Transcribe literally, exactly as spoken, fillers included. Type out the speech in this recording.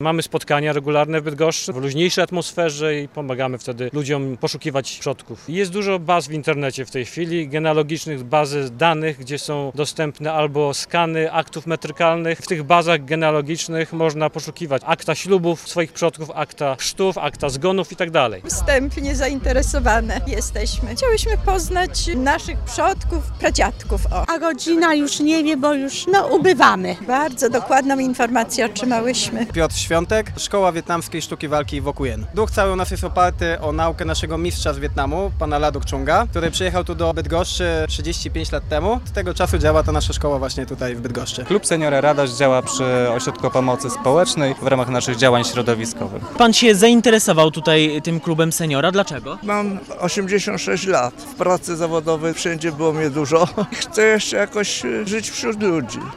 Mamy spotkania regularne w Bydgoszczy, w luźniejszej atmosferze i pomagamy wtedy ludziom poszukiwać przodków. Jest dużo baz w internecie w tej chwili, genealogicznych, bazy danych, gdzie są dostępne albo skany aktów metrykalnych. W tych bazach genealogicznych można poszukiwać akta ślubów swoich przodków, akta chrztów, akta zgonów itd. Wstępnie zainteresowane jesteśmy. Chciałyśmy poznać naszych przodków, pradziadków. O. A rodzina już nie wie, bo już no ubywamy. Bardzo dokładną informację otrzymałyśmy. Piotr Świątek, Szkoła Wietnamskiej Sztuki Walki Wokuen. Duch cały u nas jest oparty o naukę naszego mistrza z Wietnamu, pana Laduk Chunga, który przyjechał tu do Bydgoszczy trzydzieści pięć lat temu. Od tego czasu działa ta nasza szkoła właśnie tutaj w Bydgoszczy. Klub Seniora Radość działa przy Ośrodku Pomocy Społecznej w ramach naszych działań środowiskowych. Pan się zainteresował tutaj tym klubem seniora. Dlaczego? Mam osiemdziesiąt sześć lat. W pracy zawodowej wszędzie było mnie dużo. Chcę jeszcze jakoś żyć wśród ludzi.